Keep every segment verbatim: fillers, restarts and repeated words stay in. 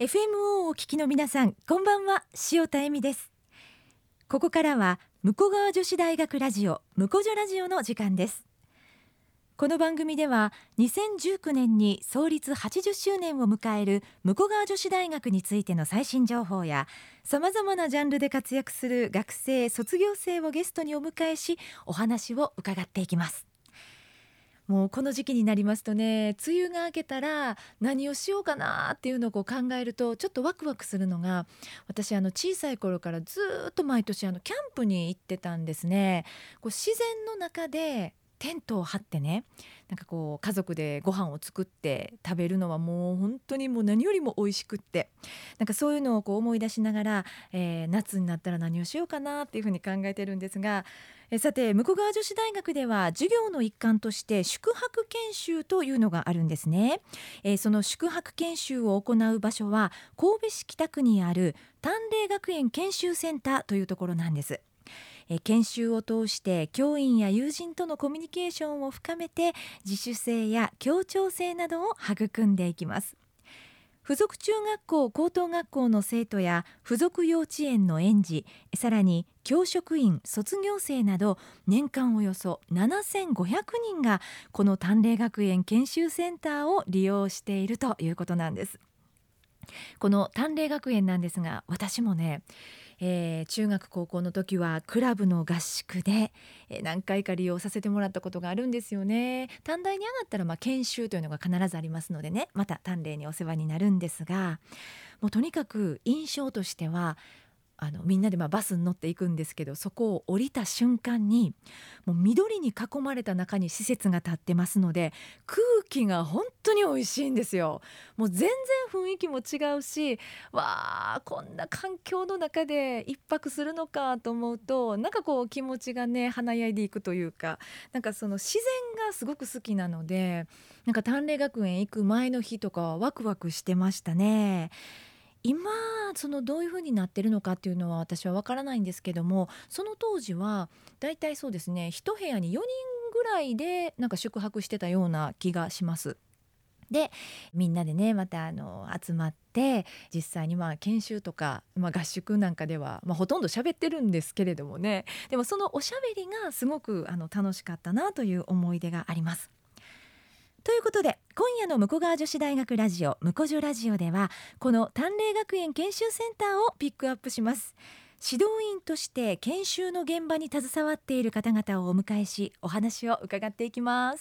エフエムオー をお聞きの皆さん、こんばんは。塩田恵美です。ここからは武庫川女子大学ラジオ武庫女ラジオの時間です。この番組ではにせんじゅうきゅうねんに創立はちじゅっしゅうねんを迎える武庫川女子大学についての最新情報や、さまざまなジャンルで活躍する学生卒業生をゲストにお迎えし、お話を伺っていきます。もうこの時期になりますとね、梅雨が明けたら何をしようかなっていうのをこう考えるとちょっとワクワクするのが、私あの小さい頃からずっと毎年あのキャンプに行ってたんですね。こう自然の中でテントを張ってね、なんかこう家族でご飯を作って食べるのはもう本当にもう何よりも美味しくって、なんかそういうのをこう思い出しながら、えー夏になったら何をしようかなっていうふうに考えてるんですが、えさて武庫川女子大学では授業の一環として宿泊研修というのがあるんですね。えーその宿泊研修を行う場所は神戸市北区にある淡麗学園研修センターというところなんです。えー研修を通して教員や友人とのコミュニケーションを深めて、自主性や協調性などを育んでいきます。附属中学校高等学校の生徒や附属幼稚園の園児、さらに教職員卒業生など年間およそななせんごひゃくにんがこの淡麗学園研修センターを利用しているということなんです。この淡麗学園なんですが、私もね、えー中学高校の時はクラブの合宿で、えー何回か利用させてもらったことがあるんですよね。短大に上がったらまあ研修というのが必ずありますのでね、また淡麗にお世話になるんですが、もうとにかく印象としては、あのみんなでまあバスに乗っていくんですけど、そこを降りた瞬間にもう緑に囲まれた中に施設が建ってますので、空気が本当に美味しいんですよ。もう全然雰囲気も違うし、わあこんな環境の中で一泊するのかと思うと、なんかこう気持ちがね華やいでいくというか、なんかその自然がすごく好きなので、なんか淡麗学園行く前の日とかはワクワクしてましたね。今そのどういう風になってるのかっていうのは私は分からないんですけども、その当時はだいたいそうですね、一部屋によにんぐらいでなんか宿泊してたような気がします。でみんなでねまたあの集まって、実際にまあ研修とか、まあ、合宿なんかでは、まあ、ほとんど喋ってるんですけれどもね、でもそのおしゃべりがすごくあの楽しかったなという思い出があります。ということで今夜の武庫川女子大学ラジオ武庫女ラジオでは、この淡麗学園研修センターをピックアップします。指導員として研修の現場に携わっている方々をお迎えし、お話を伺っていきます。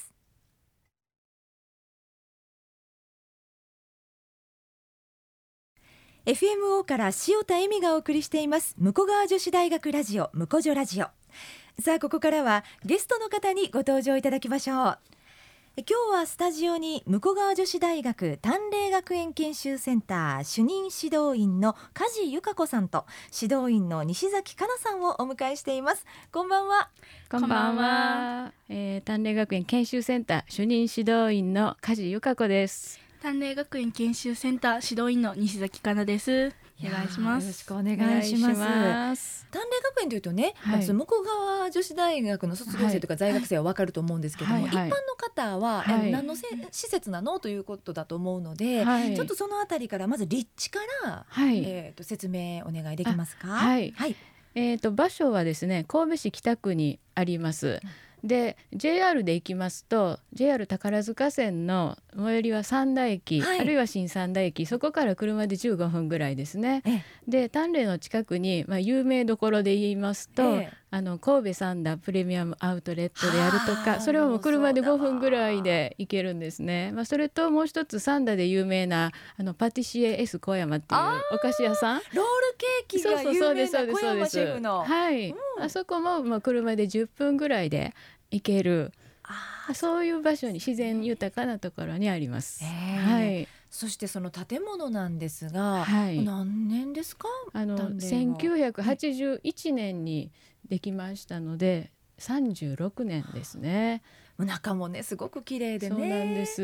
エフエムオー から塩田恵美がお送りしています武庫川女子大学ラジオ武庫女ラジオ。さあここからはゲストの方にご登場いただきましょう。今日はスタジオに武庫川女子大学淡麗学園研修センター主任指導員の梶由香子さんと指導員の西崎香奈さんをお迎えしています。こんばんは。 こんばんは、えー、淡麗学園研修センター主任指導員の梶由香子です。 淡麗学園研修センター指導員の西崎香奈です。お願いします。 よろしくお願いします。 お願いします。 淡麗学園というとね、 はい、 まず武庫川女子大学の卒業生とか在学生は分かると思うんですけども、 はいはい、 一般の方は、 はい、 何のせ施設なのということだと思うので、はい、ちょっとそのあたりからまず立地から、はい、えー、と説明お願いできますか。 はい、 はい、 えー、と場所はですね神戸市北区にあります。で ジェイアール で行きますと ジェイアール 宝塚線の最寄りは三田駅、はい、あるいは新三田駅、そこから車でじゅうごふんぐらいですね。で淡麗の近くに、まあ、有名どころで言いますと、ええ、あの神戸三田プレミアムアウトレットであるとか、それはもう車でごふんぐらいで行けるんですね。まあ、それともう一つ三田で有名なあのパティシエ S 小山っていうお菓子屋さん、 ロールケーキが有名な小山シェフの、 はい、うん、あそこも、まあ、車でじゅっぷんぐらいで行ける、あそういう場所に自然豊かなところにあります。はい、 そしてその建物なんですが、 はい、 何年ですか。 あのせんきゅうひゃくはちじゅういちねんにできましたのでさんじゅうろくねんですね。 中もねすごく綺麗でね。 そうなんです。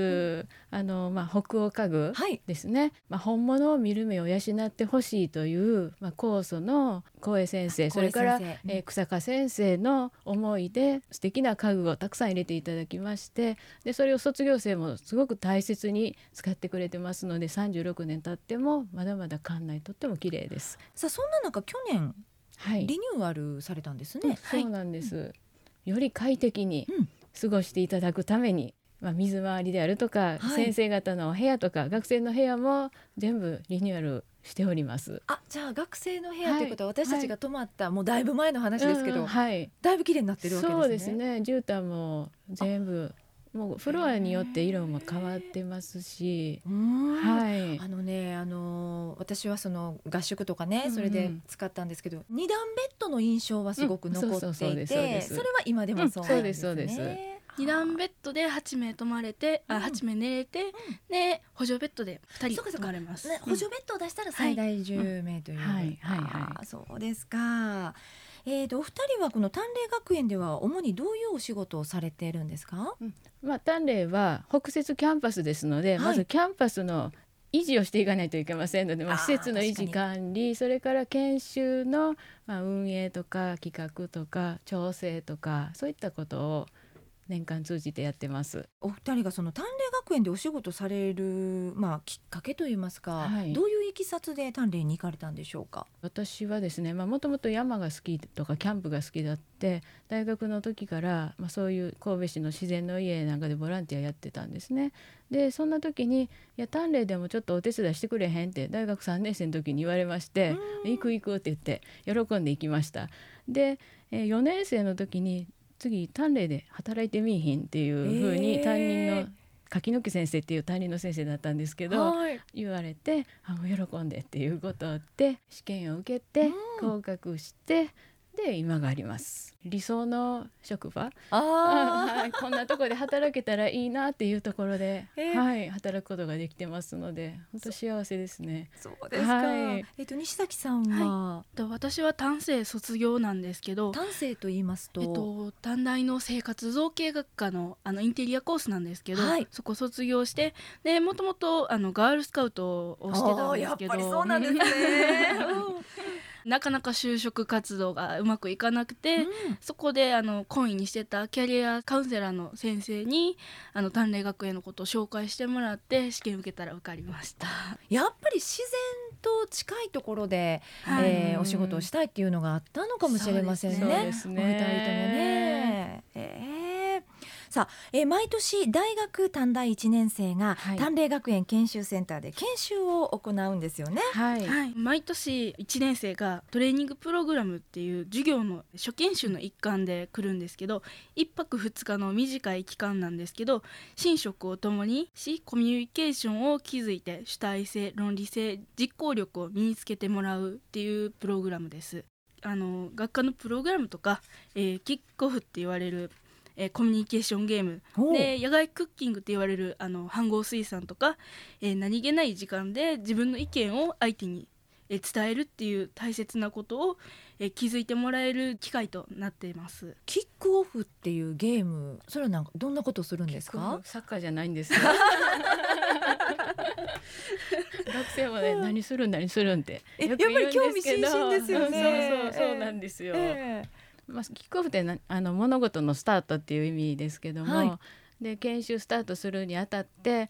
あの、まあ、北欧家具はいですね、まあ、本物を見る目を養ってほしいという、まあ、高祖の光栄先生、それから、 光栄先生、 えー、草加先生の思いで素敵な家具をたくさん入れていただきまして、でそれを卒業生もすごく大切に使ってくれてますので、さんじゅうろくねん経ってもまだまだ館内とっても綺麗です。 さあそんな中去年はい、 リニューアルされたんですうんね。 そうなんです、より快適にうん過ごしていただくために、まあ、水回りであるとか、 はい先生方のお部屋とか学生の部屋も全部リニューアルしております。 あ、じゃあ学生の部屋ということは、 はい私たちが泊まった、もうだいぶ前の話ですけど、 うんはい、 だいぶ綺麗になってるわけですね。 そうですね、絨毯も全部もうフロアによって色も変わってますし、 うーんはい、 あのね、あのー私はその合宿とかね、 うんうんそれで使ったんですけど、二段ベッドの印象はすごく残うんそうそうそうっていですそうですて、それは今でもそうなんですね。 うんそうですそうです二段ベッドではちめい泊まれて、 うんあはちめい寝れて、で補助ベッドでふたり泊そうかそうかまれます。 ね、補助ベッドを出したら最大じゅうめいという、 はいはいはいあーそうですか。えーとお二人はこの淡麗学園では主にどういうお仕事をされているんですか？ まあ、丹麗は北摂キャンパスですので、 はいまずキャンパスの維持をしていかないといけませんので、まあ、 あー施設の維持管理、それから研修の、まあ、運営とか企画とか調整とか、そういったことを年間通じてやってます。 お二人がその淡麗学園でお仕事される、まあ、きっかけといいますか、 はいどういういきさつで淡麗に行かれたんでしょうか？ 私はですね、もともと山が好きとかキャンプが好きだって、大学の時から、まあ、そういう神戸市の自然の家なんかでボランティアやってたんですね。でそんな時に、いや淡麗でもちょっとお手伝いしてくれへんって大学さんねん生の時に言われまして、行く行くって言って喜んで行きました。で、えー、よねん生の時に次淡麗で働いてみいひんっていう風に、 えー担任の柿の木先生っていう担任の先生だったんですけど、 はい言われて、あもう喜んでっていうことで試験を受けてうん合格して、で今があります。理想の職場、 あはい、こんなところで働けたらいいなっていうところで、 えーはい、働くことができてますので本当幸せですね。 そうですか、 はいえっと西崎さんは、 と私は丹生卒業なんですけど、 丹生と言いますと、 えっと、短大の生活造形学科の、あのインテリアコースなんですけど、 はいそこ卒業して、でもともとあのガールスカウトをしてたんですけど、 あーやっぱりそうなんですねなかなか就職活動がうまくいかなくて、 うんそこであの懇意にしてたキャリアカウンセラーの先生にあの淡麗学園のことを紹介してもらって試験受けたら受かりました。 やっぱり自然と近いところで、 はいえーお仕事をしたいっていうのがあったのかもしれませんね。 そうですねお二人ともね。えーさあ、えー毎年大学短大いちねん生がはい淡麗学園研修センターで研修を行うんですよね。 はい、 はい、毎年いちねん生がトレーニングプログラムっていう授業の初研修の一環で来るんですけど、いっぱくふつかの短い期間なんですけど、寝食を共にしコミュニケーションを築いて主体性、論理性、実行力を身につけてもらうっていうプログラムです。あの学科のプログラムとか、えーキックオフって言われるえーコミュニケーションゲームおうで、野外クッキングって言われるあの飯盒水産とか、えー何気ない時間で自分の意見を相手に、えー伝えるっていう大切なことを、えー気づいてもらえる機会となっています。 キックオフっていうゲーム、それはなんかどんなことをするんですか？ サッカーじゃないんですよ学生もね、何するん何するんってえよく言うんですけど、 やっぱり興味津々ですよねそうそうそうなんですよ、 えまあ、キックオフってなあの物事のスタートっていう意味ですけども、 はいで研修スタートするにあたって、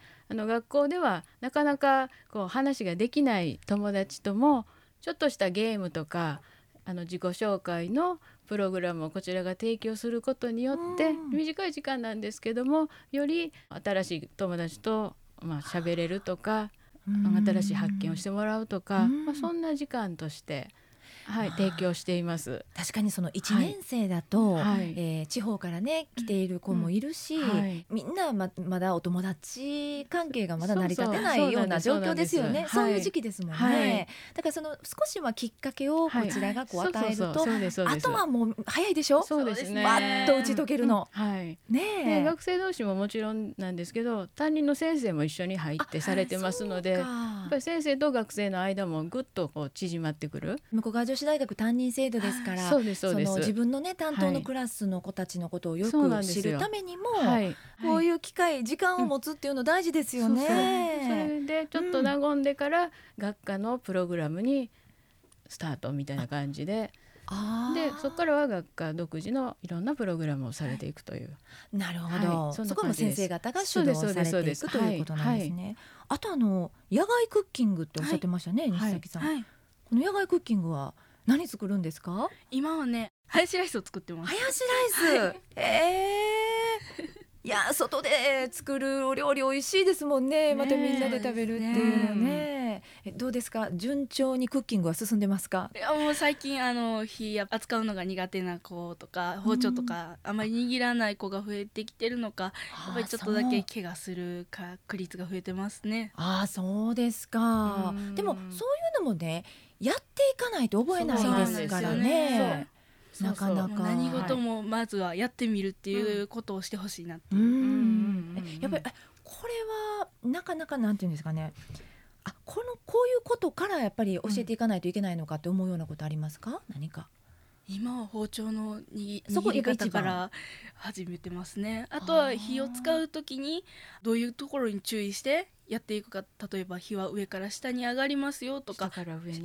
あの学校ではなかなかこう話ができない友達ともちょっとしたゲームとかあの自己紹介のプログラムをこちらが提供することによってうん短い時間なんですけども、より新しい友達とまあ喋れるとか、 うん新しい発見をしてもらうとか、 うんまあ、そんな時間として、はい、提供しています。 確かにそのいちねん生だと、 はいえー地方からね来ている子もいるし、 うんはいみんなままだお友達関係がまだ成り立てなそうそういような状そうなんです況ですよね。 そうなんですそういう時期ですもんね、 はいだからその少しはきっかけをこちらがこう与えると、 そうそうそうそうですそうですあとはもう早いでしょ。 そうですね。 バッと打ち解けるの、 はい。 ねでえ学生同士ももちろんなんですけど、担任の先生も一緒に入ってされてますので、 そうやかっぱり先生と学生の間もぐっとこう縮まってくる。 向川女子大学担任制度ですから、 そうですそうです。 その自分のね担当のクラスの子たちのことをよく知るためにも、 はい、 こういう機会時間を持つっていうの大事ですよね、 うん、そうそうそれでちょっと和んでから学科のプログラムにスタートみたいな感じで、 あでそこからは学科独自のいろんなプログラムをされていくという、 なるほど、 はい、そんそこもな感じです。 先生方が主導されていくということなんですね、はいはい、あとあの野外クッキングっておっしゃってましたね、はい、西崎さん、はい、この野外クッキングは何作るんですか？ 今はねハヤシライスを作ってます。 ハヤシライス、はい、えーいや外で作るお料理美味しいですもんね。またみんなで食べるっていうのね。えどうですか、順調にクッキングは進んでますか？ いやもう最近あの火扱うのが苦手な子とか包丁とかあまり握らない子が増えてきてるのか、やっぱりちょっとだけ怪我する確率が増えてますね。 ああそうですか。でもそういうのもねやっていかないと覚えないですからね。なかなか何事もまずはやってみるっていうことをしてほしいなっていう、 うん、やっぱりこれはなかなかなんていうんですかね、あこのこういうことからやっぱり教えていかないといけないのかって思うようなことありますか？何か今は包丁の握り方から始めてますね。あとは火を使うときにどういうところに注意してやっていくか、例えば火は上から下に上がりますよとか、 下から上に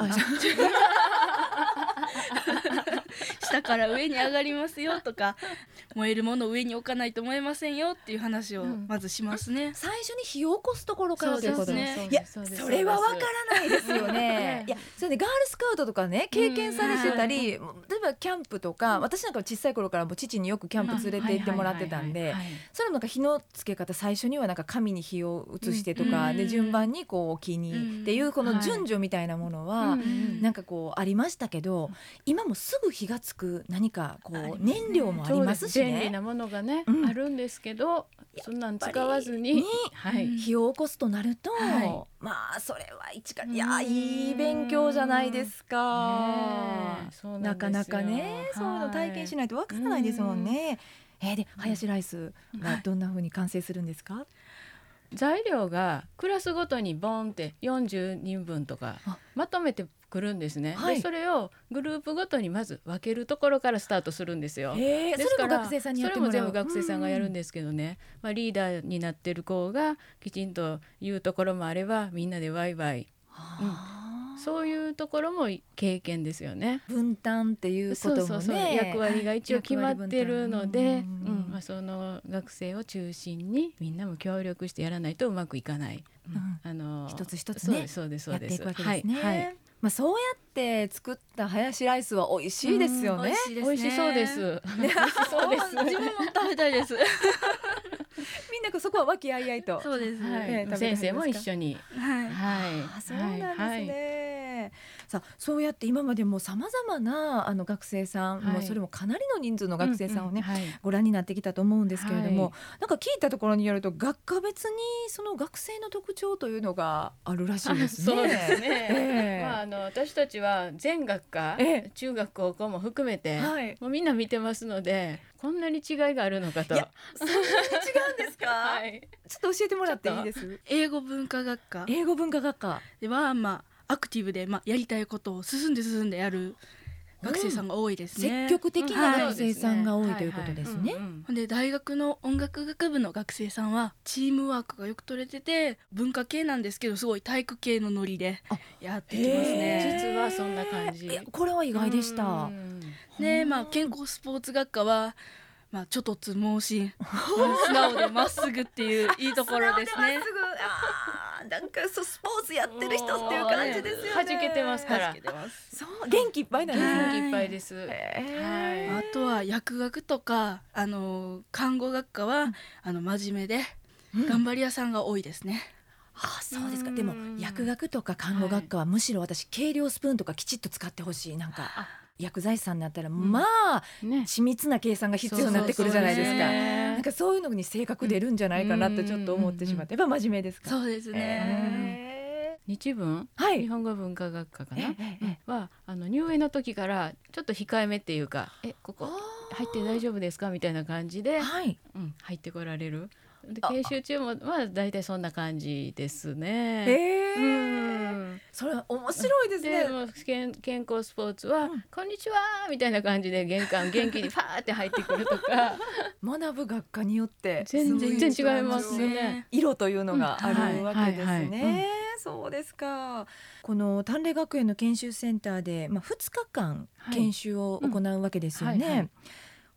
下から上に上がりますよとか、燃えるものを上に置かないと燃えませんよっていう話をまずしますね、うん、 最初に火を起こすところからということですね。 いやそれはわからないですよねいやそれでガールスカウトとかね経験されてたり、例えばキャンプとか、私なんか小さい頃からも父によくキャンプ連れて行ってもらってたんで、それなんか火のつけ方最初にはなんか紙に火を移してとか、うん、で順番にこう木に、うん、っていうこの順序みたいなものは、はい、なんかこうありましたけど、今もすぐ火がつく何かこう燃料もありますしね、 便利なものがね、うん、あるんですけど、そんなん使わずに、 に、はい、火を起こすとなると、はい、まあそれは一からいやいい勉強じゃないですか、ね、そうなんですよ。なかなかね、はい、そういうの体験しないとわからないですもんね。えー、でハヤシライスはどんな風に完成するんですか？はい、 材料がクラスごとにボンってよんじゅうにんぶんとかまとめてくるんですね、はい、でそれをグループごとにまず分けるところからスタートするんですよ。 ですからそれも学生さんにやってもらう。 それも全部学生さんがやるんですけどね、まあ、リーダーになってる子がきちんと言うところもあれば、みんなでワイワイ、うん、そういうところも経験ですよね。 分担っていうこともね、 そうそうそう、役割が一応決まってるので、うんまあ、その学生を中心にみんなも協力してやらないとうまくいかない、 うん、あの一つ一つねそうですそうですやっていくわけですね、はいはい、まあ、そうやって作ったハヤシライスは美味しいですよね。 美味しいですね。 美味しそうです。美味しそうです。 自分も食べたいですみんなそこは和気あいあいと。 そうです、 はい、先生も一緒に、 はいはい、あそうなんですね、はい、さあそうやって今までもさまざまなあの学生さん、はい、もうそれもかなりの人数の学生さんをね、うんうんはい、ご覧になってきたと思うんですけれども、はい、なんか聞いたところによると学科別にその学生の特徴というのがあるらしいですね。 そうですね、えーまあ、あの私たちは全学科、えー、中学高校も含めて、はい、もうみんな見てますので、こんなに違いがあるのかと。いやそんなに違うんですか、はい、ちょっと教えてもらっていいです？ 英語文化学科英語文化学科では、まあ、アクティブで、まあ、やりたいことを進んで進んでやる学生さんが多いですね、 うん、積極的な学生さんが多いということですね。 で大学の音楽学部の学生さんはチームワークがよく取れてて、文化系なんですけどすごい体育系のノリでやってきますね。 実はそんな感じ。 これは意外でした。 で、まあ、健康スポーツ学科はまあ、ちょっとつ盲信素直でまっすぐっていういいところですね。 あなんかそうスポーツやってる人っていう感じですよね。 弾けてますから。 そう元気いっぱいなんですね。 元気いっぱいです。はい、 あとは薬学とかあの看護学科は、うん、あの真面目で頑張り屋さんが多いですね。 うん、あそうですか。でも薬学とか看護学科はむしろ私計量スプーンとかきちっと使ってほしい。なんか薬剤師さんになったら、うん、まあ、ね、緻密な計算が必要になってくるじゃないですか。なんかそういうのに性格出るんじゃないかなってちょっと思ってしまって、やっぱ真面目ですか？ そうですね、 えー、日文、はい、日本語文化学科かな、えええはあの入園の時からちょっと控えめっていうか、えここ入って大丈夫ですかみたいな感じで、はい、うん、入ってこられる。 で研修中もまあだいたいそんな感じですね。 えーうん、 それ面白いですね。 でも健健康スポーツは、 うん、 こんにちはみたいな感じで玄関元気にファーって入ってくるとか学ぶ学科によって全然違いますね。 色というのがあるわけですね、 うんはいはいはい、 そうですか。この淡麗学園の研修センターで、まあ、ふつかかん研修を行うわけですよね、はいうんはいはい、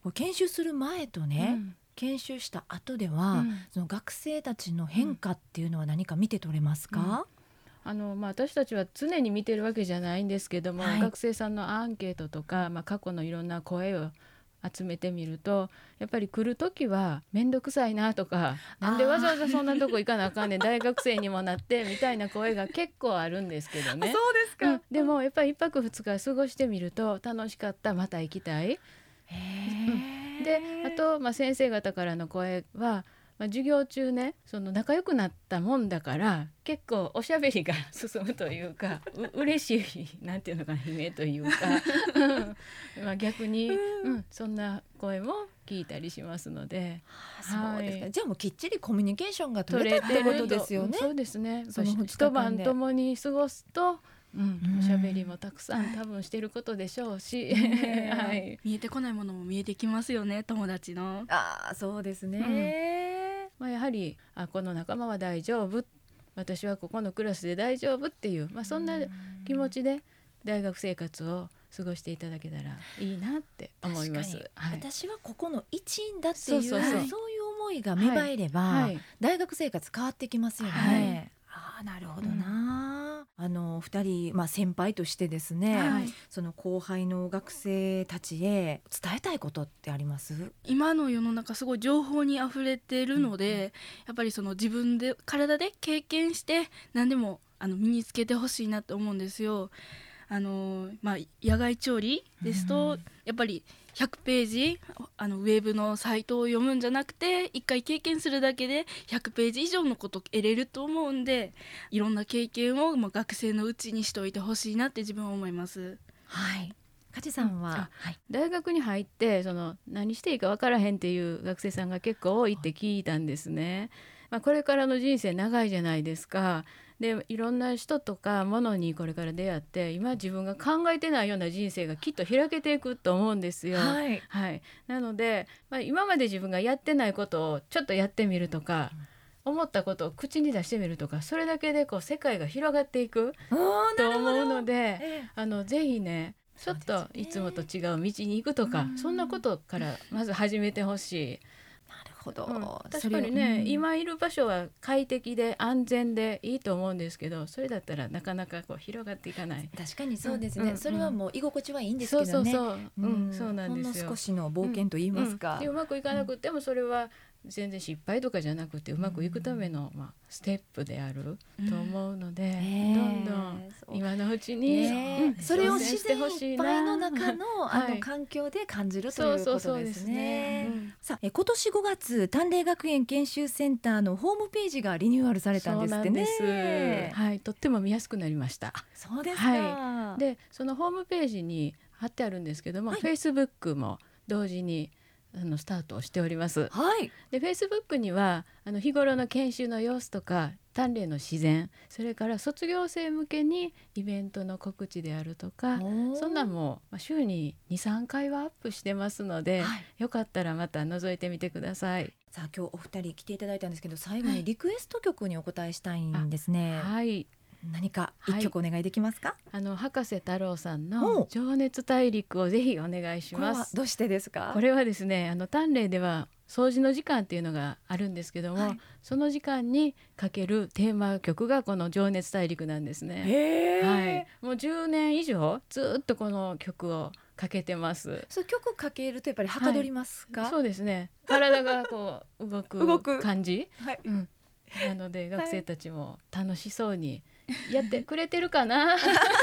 研修する前とね、うん、研修した後では、うん、その学生たちの変化っていうのは何か見て取れますか？うんあのまあ、私たちは常に見てるわけじゃないんですけども、はい、学生さんのアンケートとか、まあ、過去のいろんな声を集めてみるとやっぱり来る時はめんどくさいなとかなんでわざわざそんなとこ行かなあかんねん大学生にもなってみたいな声が結構あるんですけどね。 そうですか、 うん、でもやっぱりいっぱくふつか過ごしてみると楽しかったまた行きたい。 へうん、であと、まあ、先生方からの声はまあ、授業中ねその仲良くなったもんだから結構おしゃべりが進むというかう嬉しいなんていうのかな悲鳴というかまあ逆に、うん、そんな声も聞いたりしますので、 はあ、そうですか、はい、じゃあもうきっちりコミュニケーションが取れたってことですよね。 そうですね。一晩共に過ごすとうん、おしゃべりもたくさん多分してることでしょうし、はい、 見えてこないものも見えてきますよね友達の。 あそうですね、 うんまあ、やはりあこの仲間は大丈夫私はここのクラスで大丈夫っていう、まあ、そんな気持ちで大学生活を過ごしていただけたらいいなって思います。 はい、私はここの一員だっていうそうそうそう、 そういう思いが芽生えれば、はいはい、大学生活変わってきますよね、はいあなるほどな、うん、あのふたり、まあ、先輩としてですね、はい、その後輩の学生たちへ伝えたいことってあります？ 今の世の中すごい情報にあふれてるので、うん、やっぱりその自分で体で経験して何でもあの身につけてほしいなと思うんですよ。あのまあ、野外調理ですと、うん、やっぱりひゃくページあのウェブのサイトを読むんじゃなくて一回経験するだけでひゃくページ以上のこと得れると思うんでいろんな経験を、まあ、学生のうちにしておいてほしいなって自分は思います。 はい梶さんは、 はい、大学に入ってその何していいか分からへんっていう学生さんが結構多いって聞いたんですね。まあ、これからの人生長いじゃないですか。でいろんな人とかものにこれから出会って今自分が考えてないような人生がきっと開けていくと思うんですよ。 はいはい、なので、まあ、今まで自分がやってないことをちょっとやってみるとか、うん、思ったことを口に出してみるとかそれだけでこう世界が広がっていくと思うので、ええ、あのぜひねちょっといつもと違う道に行くとか そ,、ね、そんなことからまず始めてほしい。 なるほど、 うん、確かにね、うん、今いる場所は快適で安全でいいと思うんですけどそれだったらなかなかこう広がっていかない。 確かにそうですね、うんうん、それはもう居心地はいいんですけどね。 そうそうそう、うんうん、そうなんですよ。 ほんの少しの冒険と言いますか、 うんうん、でうまくいかなくてもそれは全然失敗とかじゃなくてうまくいくための、まあ、ステップであると思うので、うんどんどん今のうちに、 ねうん、それを自然いっぱいの中の、あの環境で感じるということですね。さあえ今年ごがつ淡麗学園研修センターのホームページがリニューアルされたんですってね。 そうなんです、はい、とっても見やすくなりました。 あそうですか、 はい、でそのホームページに貼ってあるんですけども、はい、Facebook も同時にあのスタートをしております。 はい、 で Facebook にはあの日頃の研修の様子とか淡麗の自然それから卒業生向けにイベントの告知であるとかそんなもう週に にさんかいはアップしてますので、はい、よかったらまた覗いてみてください。 さあ今日お二人来ていただいたんですけど最後にリクエスト曲にお答えしたいんですね。 はい、 何か一曲お願いできますか？はい、 あの博士太郎さんの情熱大陸をぜひお願いします。 これはどうしてですか？ これはですねあの淡麗では掃除の時間っていうのがあるんですけども、はい、その時間にかけるテーマ曲がこの情熱大陸なんですね。 へー、 はい、もうじゅうねん以上ずっとこの曲をかけてます。 そう曲かけるとやっぱりはかどりますか？ はい、そうですね体がこう動く感じ、 はいうん、なので学生たちも楽しそうにやってくれてるかな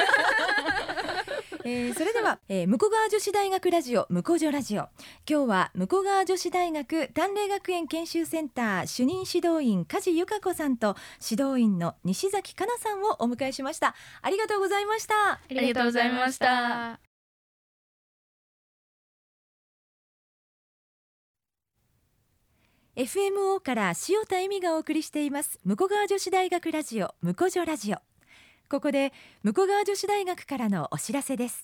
えー、それでは、えー、向川女子大学ラジオ向こう女ラジオ今日は向川女子大学淡麗学園研修センター主任指導員梶由香子さんと指導員の西崎香奈さんをお迎えしました。ありがとうございました。 ありがとうございました。 エフエムオー から塩田恵美がお送りしています武庫川女子大学ラジオ武庫女ラジオ。ここで武庫川女子大学からのお知らせです。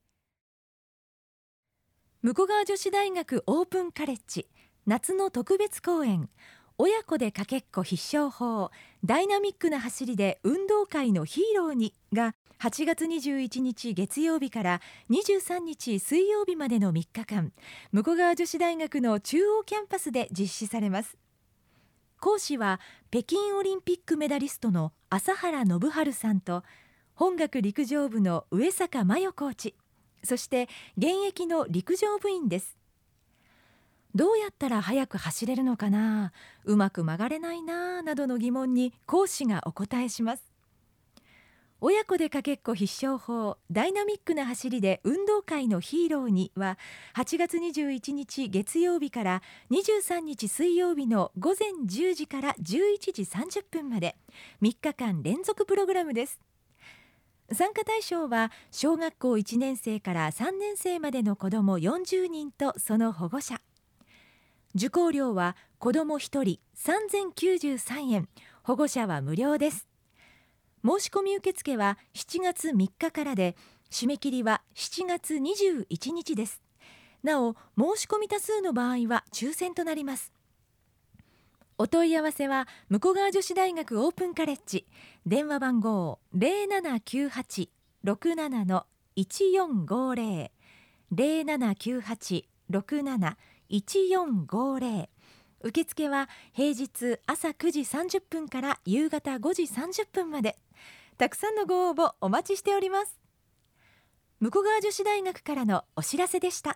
武庫川女子大学オープンカレッジ夏の特別講演、親子でかけっこ必勝法、ダイナミックな走りで運動会のヒーローにがはちがつにじゅういちにち月曜日からにじゅうさんにち水曜日までのみっかかん、武庫川女子大学の中央キャンパスで実施されます。講師は北京オリンピックメダリストの朝原信治さんと本学陸上部の上坂真代コーチ、そして現役の陸上部員です。どうやったら速く走れるのかな、うまく曲がれないななどの疑問に講師がお答えします。親子でかけっこ必勝法、ダイナミックな走りで運動会のヒーローにははちがつにじゅういちにち月曜日からにじゅうさんにち水曜日のごぜんじゅうじからじゅういちじさんじゅっぷんまでみっかかん連続プログラムです。参加対象は小学校いちねんせいからさんねんせいまでの子どもよんじゅうにんとその保護者。受講料は子どもひとりさんぜんきゅうじゅうさんえん、保護者は無料です。申し込み受付はしちがつみっかからで、締め切りはしちがつにじゅういちにちです。なお、申し込み多数の場合は抽選となります。お問い合わせは武庫川女子大学オープンカレッジ、電話番号 ゼロななきゅうはち ろくなな いちよんごゼロ ゼロななきゅうはち ろくなな いちよんごゼロ。受付は平日朝くじさんじゅっぷんから夕方ごじさんじゅっぷんまで。たくさんのご応募お待ちしております。武庫川女子大学からのお知らせでした。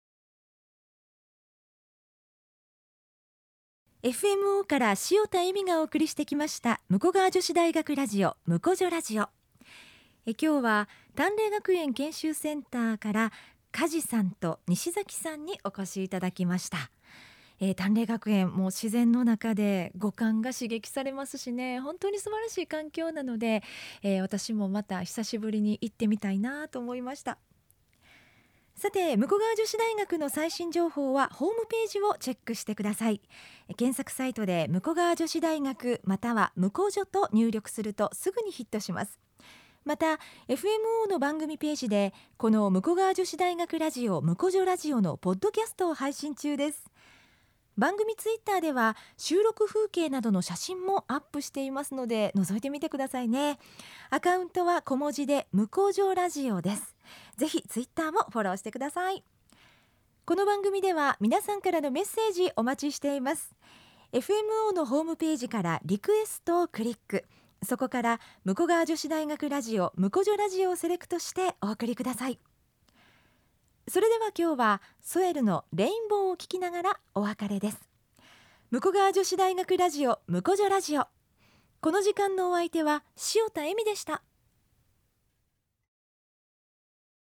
エフエムオー から塩田恵美がお送りしてきました武庫川女子大学ラジオ武庫女ラジオ。え今日は淡麗学園研修センターから梶さんと西崎さんにお越しいただきました。えー、淡麗学園も自然の中で五感が刺激されますしね、本当に素晴らしい環境なので、えー、私もまた久しぶりに行ってみたいなと思いました。さて、武庫川女子大学の最新情報はホームページをチェックしてください。検索サイトで武庫川女子大学または武庫女と入力するとすぐにヒットします。また エフエムオー の番組ページでこの武庫川女子大学ラジオ武庫女ラジオのポッドキャストを配信中です。番組ツイッターでは収録風景などの写真もアップしていますので覗いてみてくださいね。アカウントは小文字で武庫女ラジオです。ぜひツイッターもフォローしてください。この番組では皆さんからのメッセージお待ちしています。 エフエムオー のホームページからリクエストをクリック、そこから武庫川女子大学ラジオ武庫女ラジオをセレクトしてお送りください。それでは今日はソエルのレインボーを聞きながらお別れです。武庫川女子大学ラジオ武庫女ラジオ、この時間のお相手は塩田恵美でした。